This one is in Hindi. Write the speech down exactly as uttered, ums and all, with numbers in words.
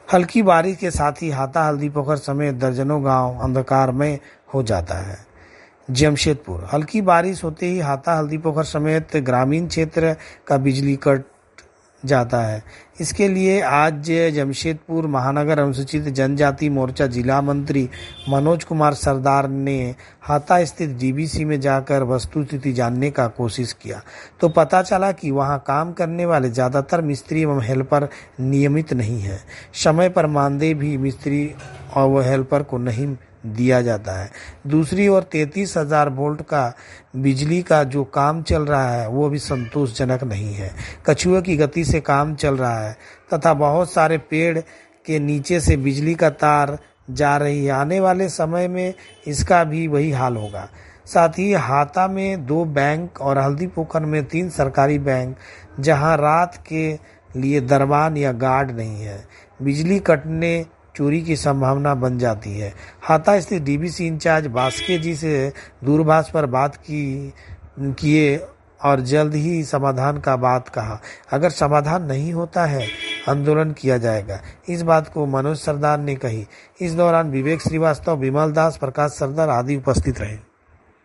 हल्की बारिश के साथ ही हाता हल्दी पोखर समेत दर्जनों गांव अंधकारमय हो जाता है। जमशेदपुर, हल्की बारिश होते ही हाता हल्दी पोखर समेत ग्रामीण क्षेत्र का बिजली कट जाता है। इसके लिए आज जमशेदपुर महानगर अनुसूचित जनजाति मोर्चा जिला मंत्री मनोज कुमार सरदार ने हाता स्थित डीबीसी में जाकर वस्तुस्थिति जानने का कोशिश किया तो पता चला कि वहां काम करने वाले ज्यादातर मिस्त्री एवं हेल्पर नियमित नहीं है। समय पर मानदेय भी मिस्त्री और वो हेल्पर को नहीं दिया जाता है। दूसरी ओर तैंतीस हजार वोल्ट का बिजली का जो काम चल रहा है वो भी संतोषजनक नहीं है। कछुए की गति से काम चल रहा है तथा बहुत सारे पेड़ के नीचे से बिजली का तार जा रही है। आने वाले समय में इसका भी वही हाल होगा। साथ ही हाता में दो बैंक और हल्दी पोखर में तीन सरकारी बैंक जहां रात के लिए दरबान या गार्ड नहीं है। बिजली कटने चोरी की संभावना बन जाती है। हाता स्थित डीबीसी इंचार्ज बास्के जी से दूरभाष पर बात की किए और जल्द ही समाधान का बात कहा। अगर समाधान नहीं होता है आंदोलन किया जाएगा। इस बात को मनोज सरदार ने कही। इस दौरान विवेक श्रीवास्तव, विमल दास, प्रकाश सरदार आदि उपस्थित रहे।